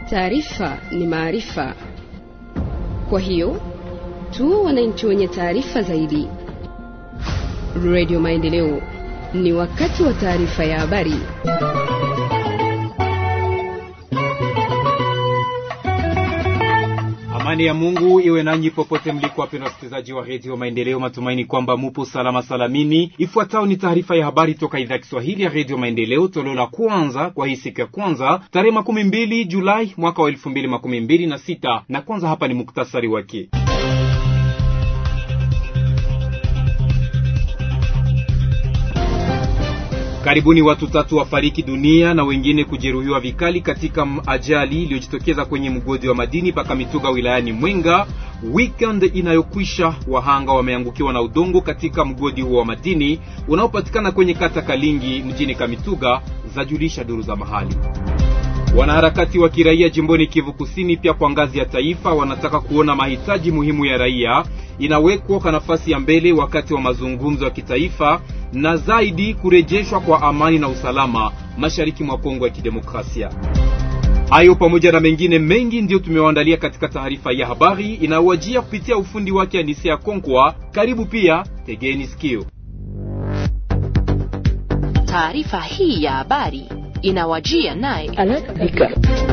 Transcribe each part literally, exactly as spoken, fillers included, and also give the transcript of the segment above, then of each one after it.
Taarifa ni maarifa. Kwa hiyo tu wananchi wenye taarifa zaidi. Radio Maendeleo, ni wakati wa taarifa ya habari. Amani ya Mungu iwe nanyi popote mliko, wapendwa wasikilizaji wa Radio Maendeleo. Matumaini kwamba mupo salama salamini. Ifuatayo ni taarifa ya habari toka idhaa ya Kiswahili ya Radio Maendeleo, toleo la kwanza kwa hii siku ya kwanza tarehe makumi mbili Julai mwaka wa elfu mbili makumi mbili na sita, na kwanza hapa ni muktasari wake. Karibuni watu tatu wafariki dunia na wengine kujeruhiwa vikali katika ajali iliyojitokeza kwenye mgodi wa madini paka Mituga wilayani Mwenga. Weekend inayokwisha wahanga wameangukiwa na udongo katika mgodi huo wa madini unaopatikana kwenye kata Kalingi mjini Kamituga, zajulisha duru za mahali. Wanaharakati wa kiraia jimboni Kivu Kusini pia kwa ngazi ya taifa wanataka kuona mahitaji muhimu ya raia inawekwa kwa nafasi ya mbele wakati wa mazungumzo ya kitaifa, na zaidi kurejeshwa kwa amani na usalama mashariki mwa Kongo ya Kidemokrasia. Hayo pamoja na mengine mengi ndio tumewaandalia katika taarifa ya habari inawajia kupitia ufundi wake Anisia Konkwa. Karibu pia, tegeni sikio. Taarifa hii ya habari inawajia naye Alaka.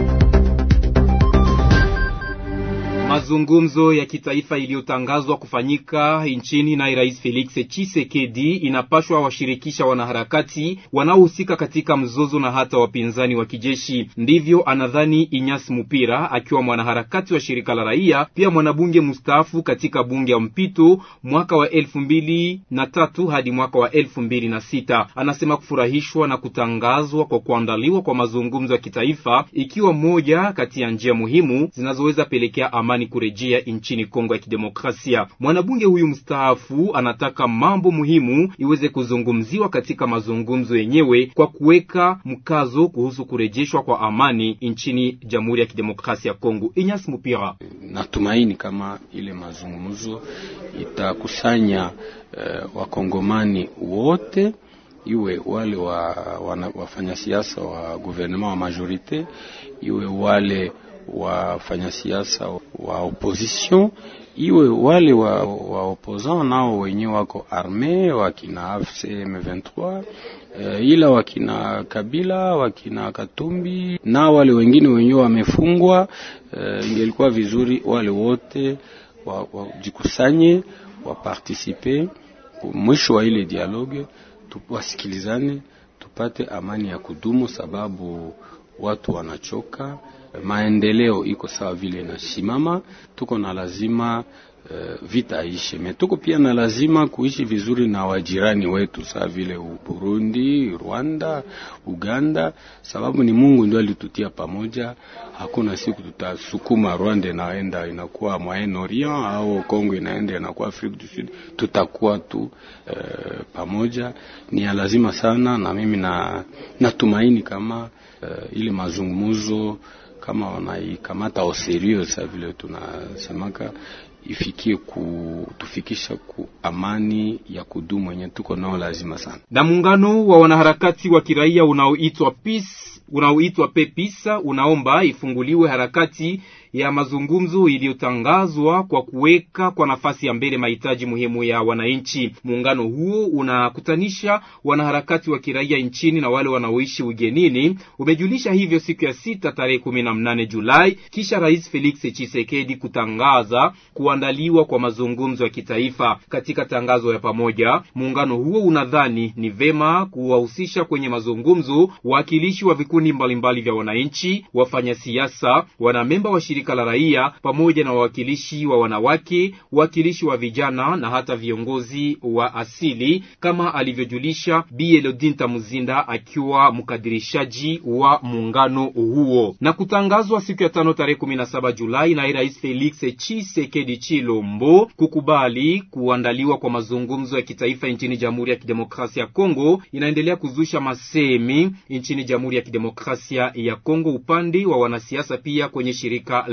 Mazungumzo ya kitaifa iliyotangazwa kufanyika nchini na Rais Felix Tshisekedi inapashwa washirikisha wanaharakati wanaohusika katika mzozo na hata wapinzani wa kijeshi. Ndivyo anadhani Inyas Mupira, akiwa mwanaharakati wa shirika la raia, pia mwanabunge mstaafu katika bunge ya mpito mwaka wa elfu mbili na tatu hadi mwaka wa elfu mbili na sita. Anasema kufurahishwa na kutangazwa kwa kuandaliwa kwa mazungumzo ya kitaifa, ikiwa moja kati ya njia muhimu zinazoweza pelekea amani ni kurejea nchini Kongo ya Kidemokrasia. Mwanabunge huyu mstaafu anataka mambo muhimu iweze kuzungumziwa katika mazungumzo yenyewe kwa kuweka mkazo kuhusu kurejeshwa kwa amani nchini Jamhuri ya Kidemokrasia ya Kongo. Inyas Mupira: natumaini kama ile mazungumzo itakusanya uh, wakongomani wote, iwe wale wa wafanya siasa wa gouvernement wa majorite, iwe wale wafanya siasa wa opposition, iwe wale wa, wa opposant nao wenyewe wako arme, wakina A F C M vingt-trois, uh, ila wakina Kabila, wakina Katumbi na wale wengine wenyewe wamefungwa. Uh, ingelikuwa vizuri wale wote wajikusanye, wa waparticipe mwisho wa ile dialogue, tuwasikilizane, tupate amani ya kudumu, sababu watu wanachoka. Maendeleo iko sawa vile na simama, tuko na lazima uh, vita ishe, me tuko pia na lazima kuishi vizuri na wajirani wetu sawa vile Burundi, Rwanda, Uganda, sababu ni Mungu ndio alitutia pamoja. Hakuna siku tutasukuma Rwanda inaenda inakuwa Moyen Orient au Kongo inaenda inakuwa Afrika du Sud, tutakuwa tu uh, pamoja. Ni lazima sana, na mimi na natumaini kama uh, ile mazungumzo kama wanaikamata au serious sa vile tunasemaka, ifikie kutufikisha ku amani ya kudumu yenye tuko nao lazima sana. Na muungano wa wanaharakati wa kiraia unaoitwa Peace unaoitwa Pepisa unaomba ifunguliwe harakati ya mazungumzo iliyotangazwa kwa kuweka kwa nafasi ya mbele mahitaji muhimu ya wananchi. Muungano huo unakutanisha wanaharakati wa kiraia nchini na wale wanaoishi ugenini. Umejulisha hivyo siku ya sita tarehe kumi na nane Julai, kisha Rais Felix Tshisekedi kutangaza kuandaliwa kwa mazungumzo ya kitaifa. Katika tangazo ya pamoja, muungano huo unadhani ni vema kuwahusisha kwenye mazungumzo wakilishi wa vikundi mbalimbali vya wananchi, wafanya siasa, wanamemba wa shirika la raia, pamoja na wawakilishi wa wanawake, wakilishi wa vijana na hata viongozi wa asili, kama alivyojulisha Bi Elodinta Muzinda akiwa mkadirishaji wa muungano huo. Na kutangazwa siku ya tano tarehe kumi na saba Julai na Rais Felix Tshisekedi Chilombo kukubali kuandaliwa kwa mazungumzo ya kitaifa nchini Jamhuri ya Kidemokrasia ya Kongo inaendelea kuzusha masemi nchini Jamhuri ya Kidemokrasia ya Kongo, upande wa wanasiasa pia kwenye shirika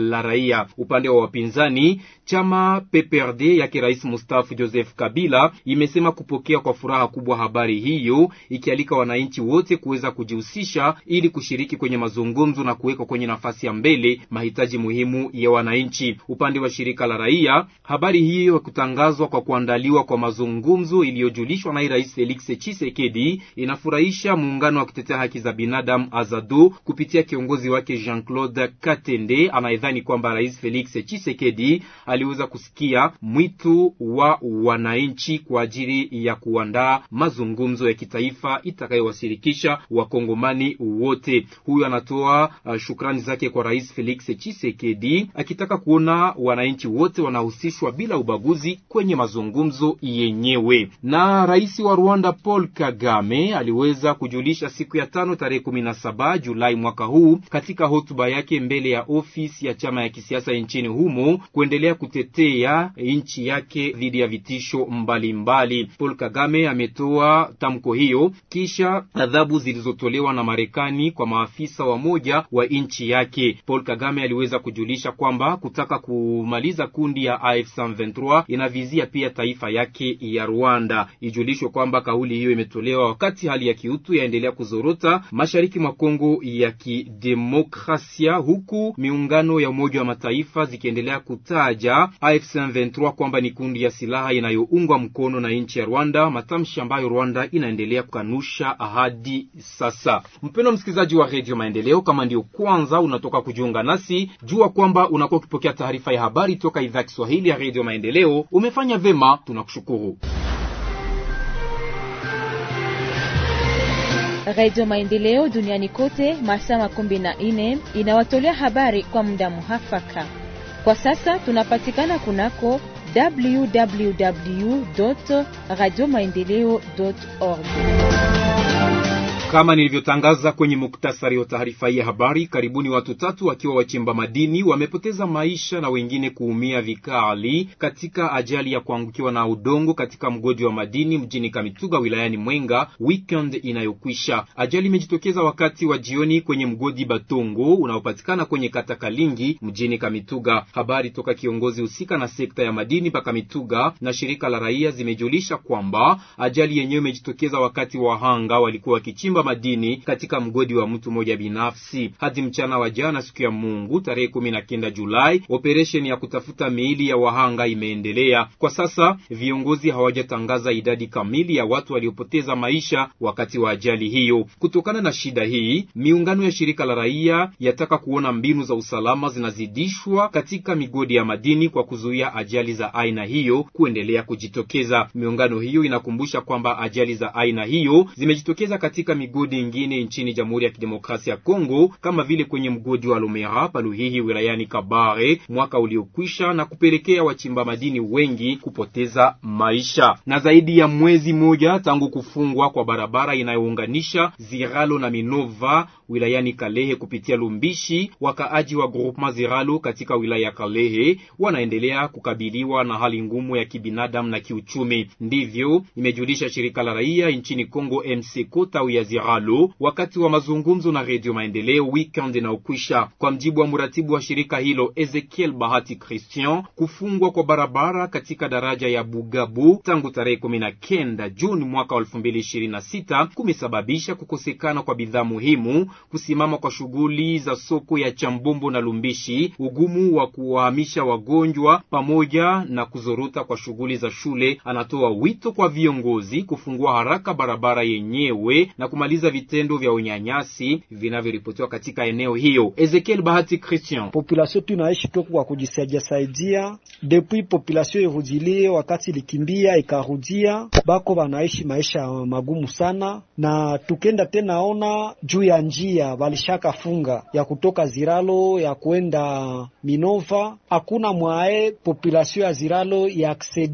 la raia. Upande wa wapinzani, chama P P R D yake Rais Mustafa Joseph Kabila imesema kupokea kwa furaha kubwa habari hiyo, ikialika wananchi wote kuweza kujihusisha ili kushiriki kwenye mazungumzo na kuweka kwenye nafasi ya mbele mahitaji muhimu ya wananchi. Upande wa shirika la raia, habari hiyo kutangazwa kwa kuandaliwa kwa mazungumzo iliyojulishwa na Rais Felix Tshisekedi inafurahisha muungano wa kutetea haki za binadamu Azado kupitia kiongozi wake Jean-Claude Katende, anayedhani kwamba Rais Felix Tshisekedi aliweza kusikia mwito wa wananchi kwa ajili ya kuandaa mazungumzo ya kitaifa itakayowashirikisha wakongomani wote. Huyu anatoa uh, shukrani zake kwa Rais Felix Tshisekedi akitaka kuona wananchi wote wanahusishwa bila ubaguzi kwenye mazungumzo yenyewe. Na Rais wa Rwanda Paul Kagame aliweza kujulisha siku ya tano tarehe kumi na saba Julai mwaka huu katika hotuba yake mbele ya ofisi ya chama ya kisiasa nchini humo kuendelea kutetea nchi yake dhidi ya vitisho mbalimbali mbali. Paul Kagame ametoa tamko hiyo kisha adhabu zilizotolewa na Marekani kwa maafisa wa moja wa nchi yake. Paul Kagame aliweza kujulisha kwamba kutaka kumaliza kundi ya A F C M vingt-trois inavizia pia taifa yake ya Rwanda. Ijulishwe kwamba kauli hiyo imetolewa wakati hali ya kiutu yaendelea kuzorota mashariki mwa Kongo ya kidemokrasia, huku miungano ya Umoja wa Mataifa zikiendelea kutaja A F C M vingt-trois kwamba ni kundi ya silaha inayoungwa mkono na nchi ya Rwanda, matamshi ambayo Rwanda inaendelea kukanusha hadi sasa. Mpendwa msikilizaji wa Radio Maendeleo, kama ndio kwanza unatoka kujiunga nasi, jua kwamba unakuwa ukipokea taarifa ya habari toka idhaa ya Kiswahili ya Radio Maendeleo. Umefanya vema, tunakushukuru. Radio Maendeleo duniani kote masaa makumi na nne inawatolea habari kwa muda muhafaka. Kwa sasa tunapatikana kunako w w w dot radio maendeleo dot org. Kama nilivyotangaza kwenye muktasari wa taarifa hii ya habari, karibuni watu tatu wakiwa wachimba madini wamepoteza maisha na wengine kuumia vikali katika ajali ya kuangukiwa na udongo katika mgodi wa madini mjini Kamituga wilayani Mwenga weekend inayokwisha. Ajali imejitokeza wakati wa jioni kwenye mgodi Batongo unaopatikana kwenye kata Kalingi mjini Kamituga. Habari toka kiongozi husika na sekta ya madini pa Kamituga na shirika la raia zimejulisha kwamba ajali yenyewe imejitokeza wakati wahanga walikuwa wakichimba madini katika mgodi wa mtu mmoja binafsi. Hadi mchana wa jana siku ya Mungu tarehe kumi na kenda Julai, operation ya kutafuta miili ya wahanga imeendelea. Kwa sasa viongozi hawajatangaza idadi kamili ya watu waliopoteza maisha wakati wa ajali hiyo. Kutokana na shida hii, miungano ya shirika la raia yataka kuona mbinu za usalama zinazidishwa katika migodi ya madini kwa kuzuia ajali za aina hiyo kuendelea kujitokeza. Miungano hiyo inakumbusha kwamba ajali za aina hiyo zimejitokeza katika migodi ingine nchini Jamhuri ya Kidemokrasia ya Kongo, kama vile kwenye mgodi wa Lomera Paluhihi wilayani Kabare mwaka uliokwisha, na kupelekea wachimba madini wengi kupoteza maisha. Na zaidi ya mwezi moja tangu kufungwa kwa barabara inayounganisha Ziralo na Minova wilayani Kalehe kupitia Lumbishi, wakaaji wa groupement Ziralo katika wilaya ya Kalehe wanaendelea kukabiliwa na hali ngumu ya kibinadamu na kiuchumi. Ndivyo imejulisha shirika la raia nchini Kongo M C K tawi ya Ziralo wakati wa mazungumzo na Radio Maendeleo weekend na ukwisha. Kwa mjibu wa muratibu wa shirika hilo Ezekiel Bahati Christian, kufungwa kwa barabara katika daraja ya Bugabu tangu tarehe kumi na kenda Juni mwaka elfu mbili ishirini na sita kumesababisha kukosekana kwa bidhaa muhimu, kusimama kwa shughuli za soko ya Chambombo na Lumbishi, ugumu wa kuwahamisha wagonjwa pamoja na kuzorota kwa shughuli za shule. Anatoa wito kwa viongozi kufungua haraka barabara yenyewe na kumaliza vitendo vya unyanyasi vinavyoripotiwa katika eneo hiyo. Ezekiel Bahati Christian: population tunaishi tu kwa kujisaidia saidia, depuis population irudilie wakati likimbia ikarudia, bako wanaishi maisha magumu sana. Na tukenda tena ona juu ya njia walishaka funga ya kutoka Ziralo ya kuenda Minova, hakuna mwae population ya Ziralo ya accede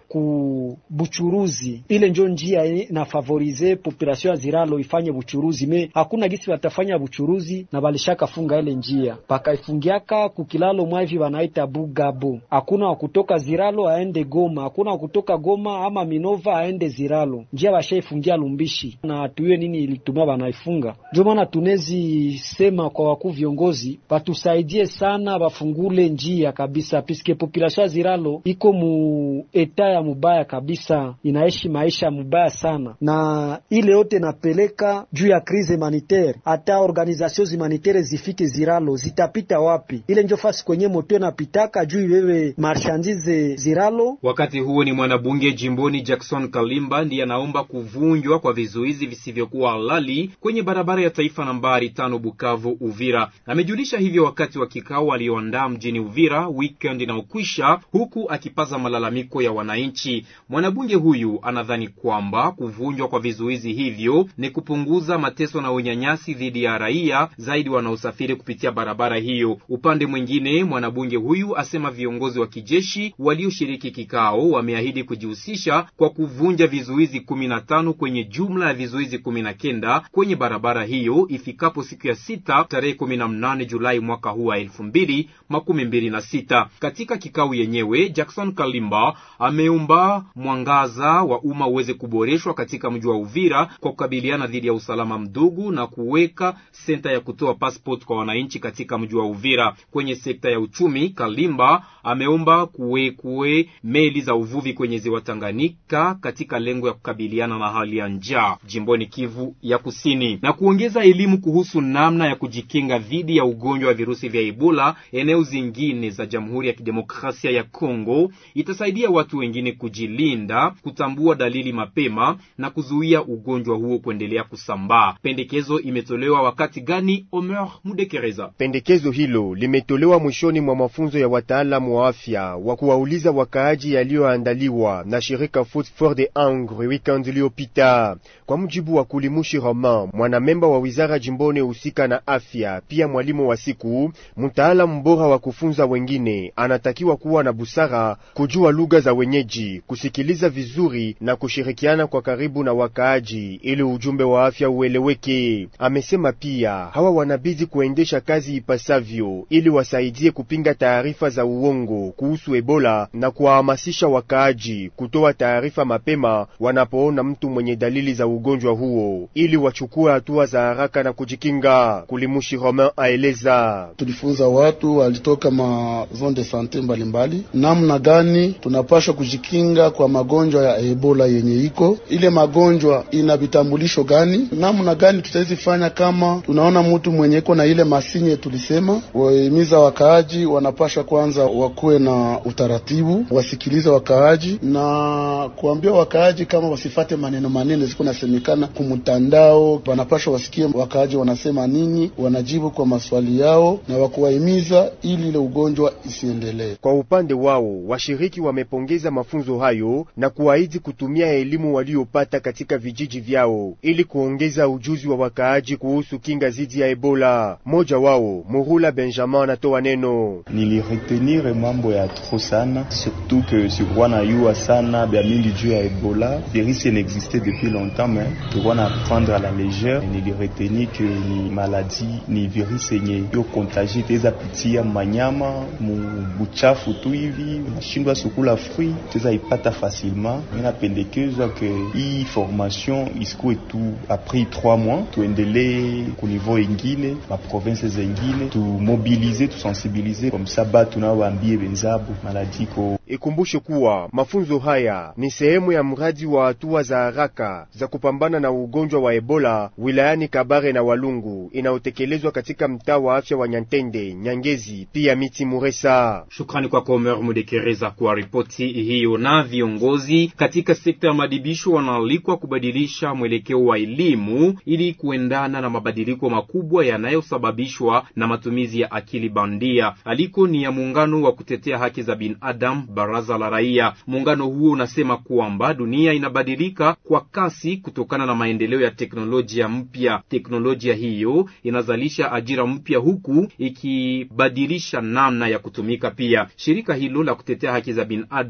ku buchuruzi. Ile njo njia na favorize population ya Ziralo ifanye buchuruzi, me hakuna gisi watafanya buchuruzi na balishaka funga ile njia paka ifungiaka kukilalo mwavi wanaita Bugabo. Hakuna wakutoka Ziralo aende Goma, hakuna wakutoka Goma ama Minova aende Ziralo, njia washaifungia Lumbishi na tuwe nini ilituma wanaifunga. Ndio maana tunezi sema kwa wakuu viongozi batusaidie sana, bafungule njia kabisa, piske population ya Ziralo iko mu eta ya mubaya kabisa, inaishi maisha mubaya sana, na ile yote napeleka juu ya krize humanitaire. Hata organizations humanitaire zifike Ziralo zitapita wapi? Ile ndio fasi kwenye moto napitaka juu iwewe marchandise Ziralo. Wakati huo ni mwanabunge jimboni Jackson Kalimba ndiye anaomba kuvunjwa kwa vizuizi visivyokuwa halali kwenye barabara ya taifa nambari tano Bukavu Uvira. Amejulisha hivyo wakati wa kikao alioandaa mjini Uvira weekend inaokwisha, huku akipaza malalamiko ya wananchi. Mwanabunge huyu anadhani kwamba kuvunjwa kwa vizuizi hivyo ni kupunguza mateso na unyanyasi dhidi ya raia zaidi wanaosafiri kupitia barabara hiyo. Upande mwingine, mwanabunge huyu asema viongozi wa kijeshi walioshiriki kikao wameahidi kujihusisha kwa kuvunja vizuizi kumi na tano kwenye jumla ya vizuizi kumi na kenda kwenye barabara hiyo ifikapo siku ya sita tarehe kumi na nane Julai mwaka huu wa elfu mbili makumi mbili na sita. Katika kikao yenyewe, Jackson Kalimba ameomba mwangaza wa umma uweze kuboreshwa katika mji wa Uvira kwa kukabiliana dhidi ya usalama mdogo na kuweka senta ya kutoa passport kwa wananchi katika mji wa Uvira. Kwenye sekta ya uchumi, Kalimba ameomba kuwekwe meli za uvuvi kwenye ziwa Tanganyika katika lengo ya kukabiliana na hali ya njaa jimboni Kivu ya Kusini, na kuongeza elimu kuhusu namna ya kujikinga dhidi ya ugonjwa wa virusi vya Ebola eneo zingine za Jamhuri ya Kidemokrasia ya Kongo itasaidia watu wengine kujilinda, kutambua dalili mapema na kuzuia ugonjwa huo kuendelea kusambaa. Pendekezo imetolewa wakati gani? Omer Mudekereza. Pendekezo hilo limetolewa mwishoni mwa mafunzo ya wataalamu wa afya wa kuwauliza wakaaji yaliyoandaliwa na shirika Foot for the Hungry weekend iliyopita. Kwa mujibu wa Kulimushi Roman, mwanamemba wa wizara jimboni husika na afya, pia mwalimu wa siku, mtaalamu bora wa kufunza wengine anatakiwa kuwa na busara, kujua lugha za wenyeji, kusikiliza vizuri na kushirikiana kwa karibu na wakaaji ili ujumbe wa afya ueleweke. Amesema pia hawa wanabidi kuendesha kazi ipasavyo ili wasaidie kupinga taarifa za uongo kuhusu Ebola na kuwahamasisha wakaaji kutoa taarifa mapema wanapoona mtu mwenye dalili za ugonjwa huo ili wachukue hatua za haraka na kujikinga. Kulimushi Romain aeleza: tulifunza watu walitoka ma zone de sante mbalimbali namna gani tunapaswa kujikinga kwa magonjwa ya Ebola yenye iko. Ile magonjwa ina vitambulisho gani, namna gani tutaweza fanya kama tunaona mtu mwenye iko na ile masinye. Tulisema wahimiza wakaaji wanapaswa kwanza wakuwe na utaratibu, wasikilize wakaaji na kuambia wakaaji kama wasifate maneno manene ziko nasemekana kumtandao. Wanapaswa wasikie wakaaji wanasema nini, wanajibu kwa maswali yao na wakuwahimiza ili ile ugonjwa isiendelee. Kwa upande wao, washiriki wamepongeza mafunzo hayo na kuahidi kutumia elimu waliopata katika vijiji vyao ili kuongeza ujuzi wa wakaaji kuhusu kinga dhidi ya Ebola. Moja wao, Murula Benjamin, anatoa neno: niliretenir mambo ya trop sana, surtout que sikuwana yua sana bia mingi juu ya Ebola. Virus inexistait depuis longtemps mais sikuwana prendre à la légère. Niliretenir que ni maladie, ni virus yenye yo contagie teza pitia manyama mu buchafu tu hivi, nashindwa sukula fruit teza ipata facilement. Mina pendekezwa que hii formation isikuwe tu après trois mois, tuendelee ku niveau ingine ma province zingine, tu mobiliser, tu sensibiliser comme ça batu na waambie benzabu maladie ko. Ikumbushe kuwa mafunzo haya ni sehemu ya mradi wa hatua za haraka za kupambana na ugonjwa wa Ebola wilayani Kabare na Walungu inayotekelezwa katika mtaa wa afya wa Nyantende, Nyangezi pia Miti Muresa. Shukrani kwa Omer Mudekereza kwa ripoti hiyo. Na viongozi katika sekta ya madibisho wanaalikwa kubadilisha mwelekeo wa elimu ili kuendana na mabadiliko makubwa yanayosababishwa na matumizi ya akili bandia. Aliko ni ya muungano wa kutetea haki za binadamu Baraza la Raia. Muungano huo unasema kwamba dunia inabadilika kwa kasi kutokana na maendeleo ya teknolojia mpya. Teknolojia hiyo inazalisha ajira mpya huku ikibadilisha namna ya kutumika pia. Shirika hilo la kutetea haki za binadamu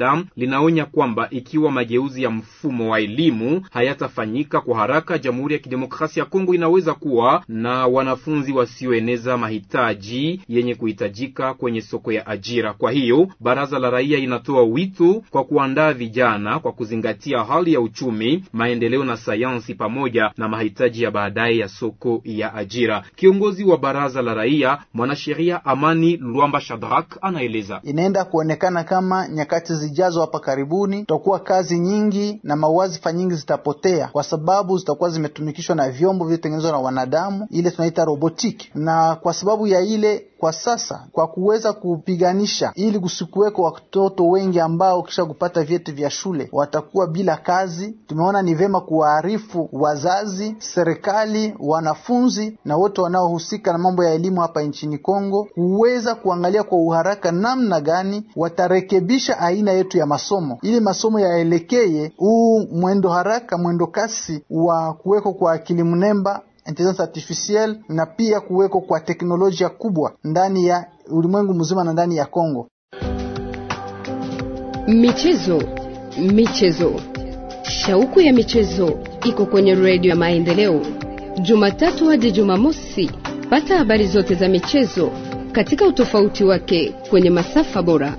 linaonya kwamba ikiwa mageuzi ya mfumo wa elimu hayatafanyika kwa haraka, Jamhuri ya Kidemokrasia ya Kongo inaweza kuwa na wanafunzi wasioeneza mahitaji yenye kuhitajika kwenye soko ya ajira. Kwa hiyo baraza la raia inatoa wito kwa kuandaa vijana kwa kuzingatia hali ya uchumi, maendeleo na sayansi pamoja na mahitaji ya baadaye ya soko ya ajira. Kiongozi wa baraza la raia, mwanasheria Amani Luamba Shadrack, anaeleza. Inaenda kuonekana kama nyakati zijazo hapa karibuni tutakuwa kazi nyingi na mawazifa nyingi zitapotea, kwa sababu zitakuwa zimetumikishwa na vyombo vilivyotengenezwa na wanadamu, ile tunaita robotiki. Na kwa sababu ya ile, kwa sasa kwa kuweza kupiganisha ili kusikuweko watoto wengi ambao kisha kupata vyeti vya shule watakuwa bila kazi, tumeona ni vema kuwaarifu wazazi, serikali, wanafunzi na wote wanaohusika na mambo ya elimu hapa nchini Kongo kuweza kuangalia kwa uharaka namna gani watarekebisha aina yetu ya masomo ili masomo yaelekee huu mwendo haraka, mwendo kasi wa kuweko kwa akili mnemba, intelligence artificielle, na pia kuweko kwa teknolojia kubwa ndani ya ulimwengu mzima na ndani ya Kongo. Michezo, michezo. Shauku ya michezo iko kwenye Radio ya Maendeleo. Jumatatu hadi Jumamosi, pata habari zote za michezo katika utofauti wake kwenye masafa bora.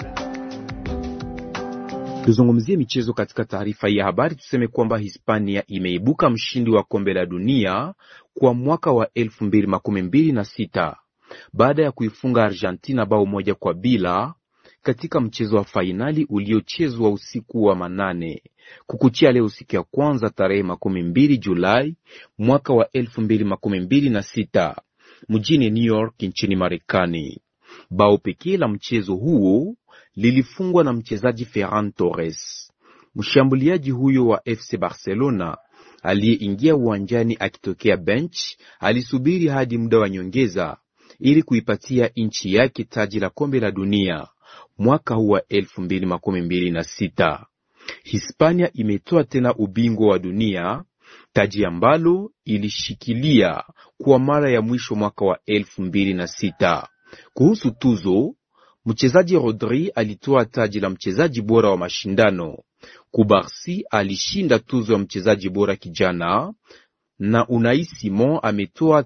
Tuzungumzie michezo katika taarifa ya habari. Tuseme kwamba Hispania imeibuka mshindi wa kombe la dunia kwa mwaka wa elfu mbili makumi mbili na sita baada ya kuifunga Argentina bao moja kwa bila katika mchezo wa fainali uliochezwa usiku wa manane kukuchia leo siku ya kwanza tarehe makumi mbili Julai mwaka wa elfu mbili makumi mbili na sita mjini New York nchini Marekani. Bao pekee la mchezo huo lilifungwa na mchezaji Ferran Torres. Mshambuliaji huyo wa F C Barcelona aliyeingia uwanjani akitokea bench alisubiri hadi muda wa nyongeza ili kuipatia nchi yake taji la kombe la dunia mwaka huu wa elfu mbili makumi mbili na sita. Hispania imetoa tena ubingwa wa dunia, taji ambalo ilishikilia kwa mara ya mwisho mwaka wa elfu mbili na sita. Kuhusu tuzo, mchezaji Rodri alitoa taji la mchezaji bora wa mashindano. Kubarsi alishinda tuzo ya mchezaji bora kijana, na Unai Simon ametoa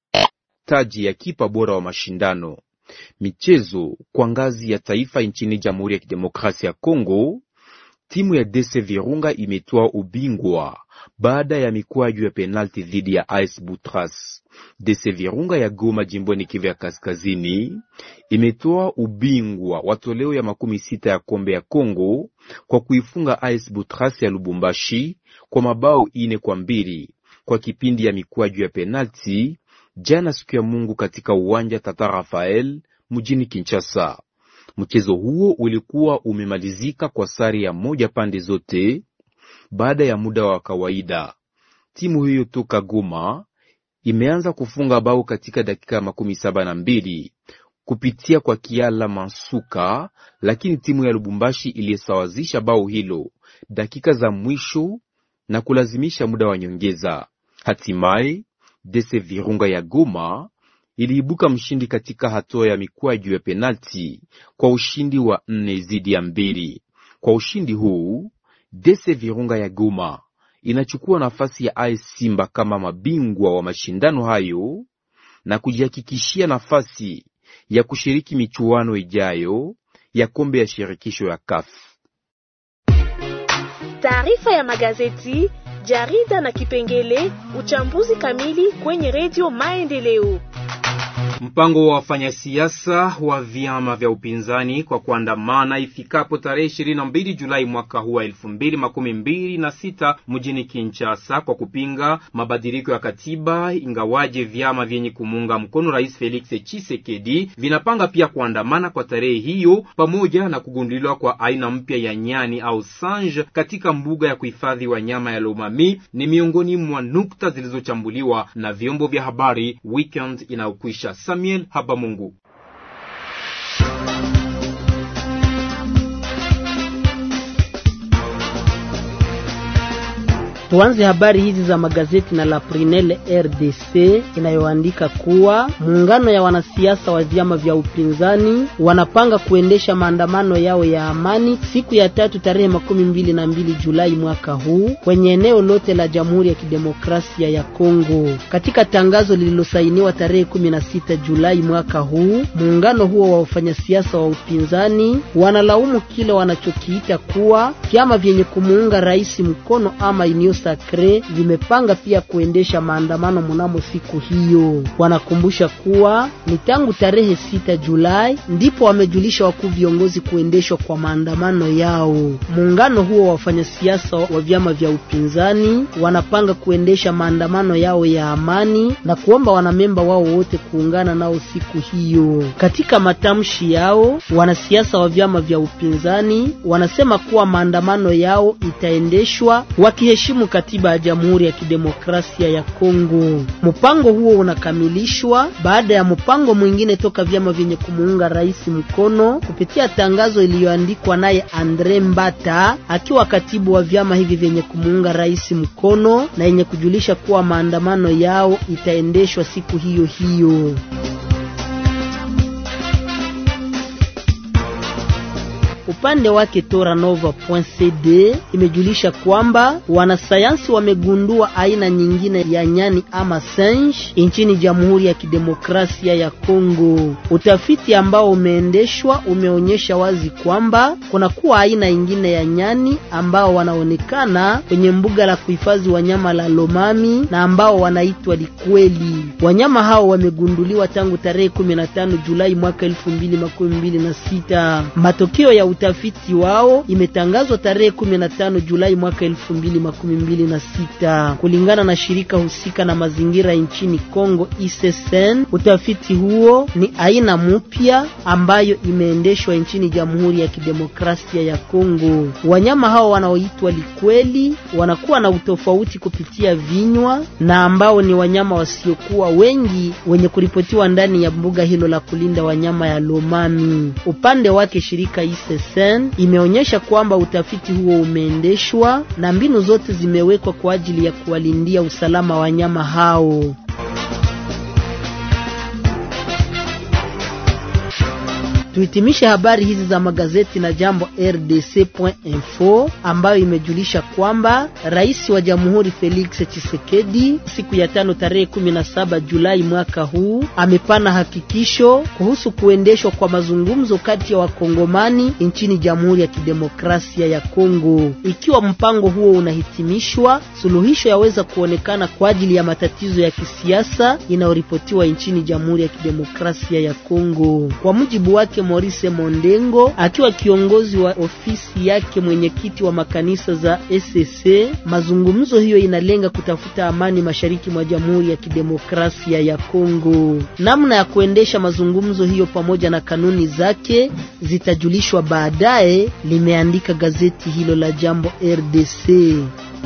taji ya kipa bora wa mashindano. Michezo kwa ngazi ya taifa nchini Jamhuri ya Kidemokrasia ya Kongo, timu ya D C Virunga imetoa ubingwa baada ya mikwaju ya penalti dhidi ya A S Butras. D C Virunga ya Goma jimboni Kivu ya Kaskazini imetoa ubingwa wa toleo ya makumi sita ya kombe ya Kongo kwa kuifunga A S Butras ya Lubumbashi kwa mabao ine kwa mbili kwa kipindi ya mikwaju ya penalti jana siku ya Mungu katika uwanja Tata Rafael mjini Kinshasa. Mchezo huo ulikuwa umemalizika kwa sare ya moja pande zote baada ya muda wa kawaida. Timu hiyo toka Goma imeanza kufunga bao katika dakika makumi saba na mbili kupitia kwa Kiala Mansuka, lakini timu ya Lubumbashi iliyesawazisha bao hilo dakika za mwisho na kulazimisha muda wa nyongeza. Hatimaye D C Virunga ya Goma iliibuka mshindi katika hatua ya mikwaju ya penalti kwa ushindi wa nne zidi ya mbili. Kwa ushindi huu, D C Virunga ya Goma inachukua nafasi ya A S Simba kama mabingwa wa mashindano hayo na kujihakikishia nafasi ya kushiriki michuano ijayo ya kombe ya shirikisho ya C A F. Taarifa ya magazeti, jarida na kipengele uchambuzi kamili kwenye Radio Maendeleo. Mpango wa wafanyasiasa wa vyama vya upinzani kwa kuandamana ifikapo tarehe ishirini na mbili Julai mwaka huu wa elfu mbili makumi mbili na sita mjini Kinshasa kwa kupinga mabadiliko ya katiba, ingawaje vyama vyenye kumunga mkono Rais Felix Tshisekedi vinapanga pia kuandamana kwa tarehe hiyo, pamoja na kugunduliwa kwa aina mpya ya nyani au singe katika mbuga ya kuhifadhi wanyama ya Lomami ni miongoni mwa nukta zilizochambuliwa na vyombo vya habari weekend inaokwisha. Samuel Habamungu. Tuanze habari hizi za magazeti na La Prunelle R D C inayoandika kuwa muungano ya wanasiasa wa vyama vya upinzani wanapanga kuendesha maandamano yao ya amani siku ya tatu tarehe makumi mbili na mbili Julai mwaka huu kwenye eneo lote la Jamhuri ya Kidemokrasia ya Kongo. Katika tangazo lililosainiwa tarehe kumi na sita Julai mwaka huu, muungano huo wa wafanyasiasa wa upinzani wanalaumu kile wanachokiita kuwa vyama vyenye kumuunga rais mkono ama Union Sacrée vimepanga pia kuendesha maandamano mnamo siku hiyo. Wanakumbusha kuwa ni tangu tarehe sita Julai ndipo wamejulisha wakuu viongozi kuendeshwa kwa maandamano yao. Muungano huo wa wafanyasiasa wa vyama vya upinzani wanapanga kuendesha maandamano yao ya amani na kuomba wanamemba wao wote kuungana nao siku hiyo. Katika matamshi yao, wanasiasa wa vyama vya upinzani wanasema kuwa maandamano yao itaendeshwa wakiheshimu katiba ya Jamhuri ya Kidemokrasia ya Kongo. Mpango huo unakamilishwa baada ya mpango mwingine toka vyama vyenye kumuunga rais mkono kupitia tangazo iliyoandikwa naye Andre Mbata akiwa katibu wa vyama hivi vyenye kumuunga rais mkono na yenye kujulisha kuwa maandamano yao itaendeshwa siku hiyo hiyo. Upande wake Toranova.cd imejulisha kwamba wanasayansi wamegundua aina nyingine ya nyani ama singe nchini Jamhuri ya Kidemokrasia ya Kongo. Utafiti ambao umeendeshwa umeonyesha wazi kwamba kuna kuwa aina nyingine ya nyani ambao wanaonekana kwenye mbuga la kuhifadhi wanyama la Lomami na ambao wanaitwa likweli. Wanyama hao wamegunduliwa tangu tarehe kumi na tano Julai mwaka elfu mbili makumi mbili na sita. Matokeo ya utafiti wao imetangazwa tarehe kumi na tano Julai mwaka elfu mbili makumi mbili na sita. Kulingana na shirika husika na mazingira nchini Kongo I C S N, utafiti huo ni aina mpya ambayo imeendeshwa nchini Jamhuri ya Kidemokrasia ya Kongo. Wanyama hao wanaoitwa likweli wanakuwa na utofauti kupitia vinywa na ambao ni wanyama wasiokuwa wengi wenye kuripotiwa ndani ya mbuga hilo la kulinda wanyama ya Lomami. Upande wake shirika I C S N imeonyesha kwamba utafiti huo umeendeshwa na mbinu zote zimewekwa kwa ajili ya kuwalindia usalama wa wanyama hao. Tuhitimishe habari hizi za magazeti na Jambo R D C.info ambayo imejulisha kwamba Rais wa Jamhuri Felix Tshisekedi siku ya tano tarehe kumi na saba Julai mwaka huu amepana hakikisho kuhusu kuendeshwa kwa mazungumzo kati ya wakongomani nchini Jamhuri ya Kidemokrasia ya Kongo. Ikiwa mpango huo unahitimishwa, suluhisho yaweza kuonekana kwa ajili ya matatizo ya kisiasa inayoripotiwa nchini Jamhuri ya Kidemokrasia ya Kongo. Kwa mujibu wake Maurice Mondengo akiwa kiongozi wa ofisi yake mwenyekiti wa makanisa za S C, mazungumzo hiyo inalenga kutafuta amani mashariki mwa Jamhuri ya Kidemokrasia ya Kongo. Namna ya kuendesha mazungumzo hiyo pamoja na kanuni zake zitajulishwa baadaye, limeandika gazeti hilo la Jambo R D C.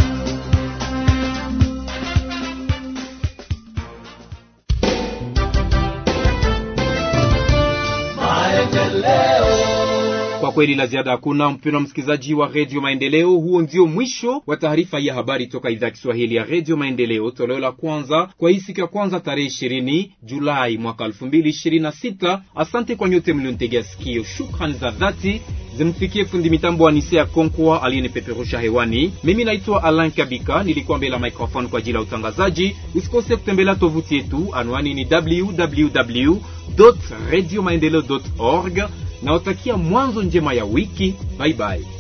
Kwa kweli la ziada hakuna, mpendwa msikilizaji wa Radio Maendeleo. Huo ndio mwisho wa taarifa ya habari toka idhaa Kiswahili ya Radio Maendeleo, toleo la kwanza kwa hii siku ya kwanza tarehe ishirini Julai mwaka elfu mbili ishirini na sita. Asante kwa nyote mlionitegea sikio. Shukrani za dhati zimfikie fundi mitambo wa Nisea Konkwa aliyenipeperusha hewani. Mimi naitwa Alain Kabika, nilikuwa mbele ya microphone kwa ajili ya utangazaji. Usikose kutembelea tovuti yetu, anwani ni w w w dot radio maendeleo dot org. Na utakia mwanzo njema ya wiki. Bye bye.